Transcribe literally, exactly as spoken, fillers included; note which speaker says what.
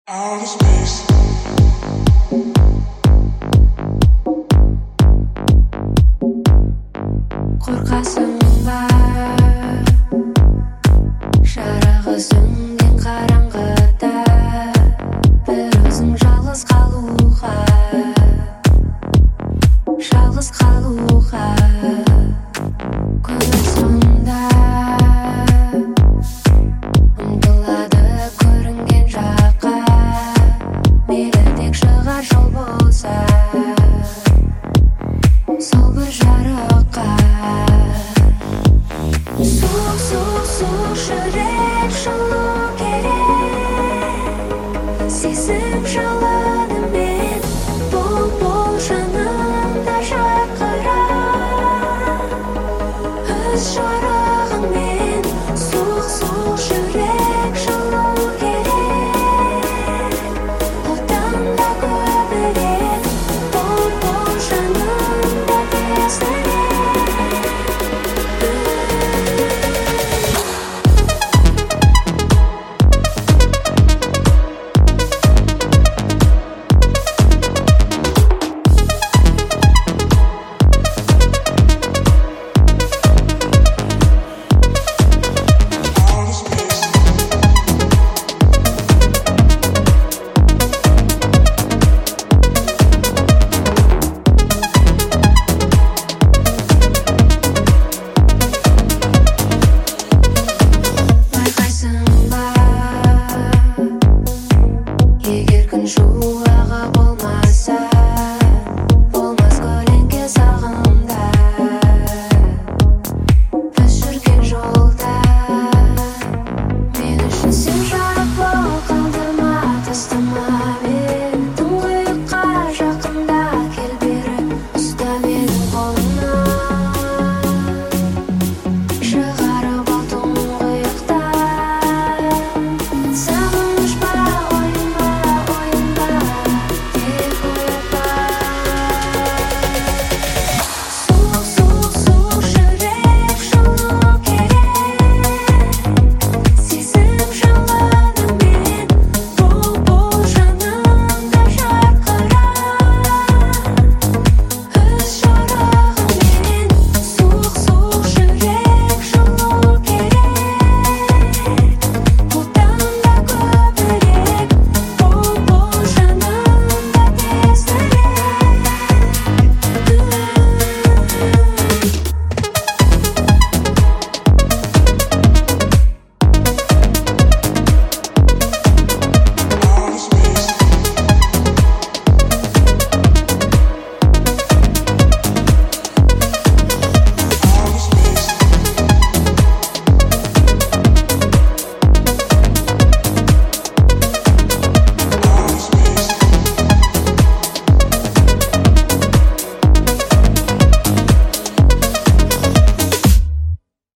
Speaker 1: Outer space. Қорқасың ба жарығы сөнген қараңғыда бір өзің жалғыз қалуға жалғыз қалуға көңіл сонда ұмтылады көрінген жаққа мейлі тек шығар жол болса сол бір жарыққа суық суық суық жүрек жылу керек сезім жалыны мен бұл бұл жанымда жарқырап өз жарығыңмен суық суық жүрек жылу керек одан да көбірек бұл бұл жанымда тезірек. Байқайсың ба егер күн жуа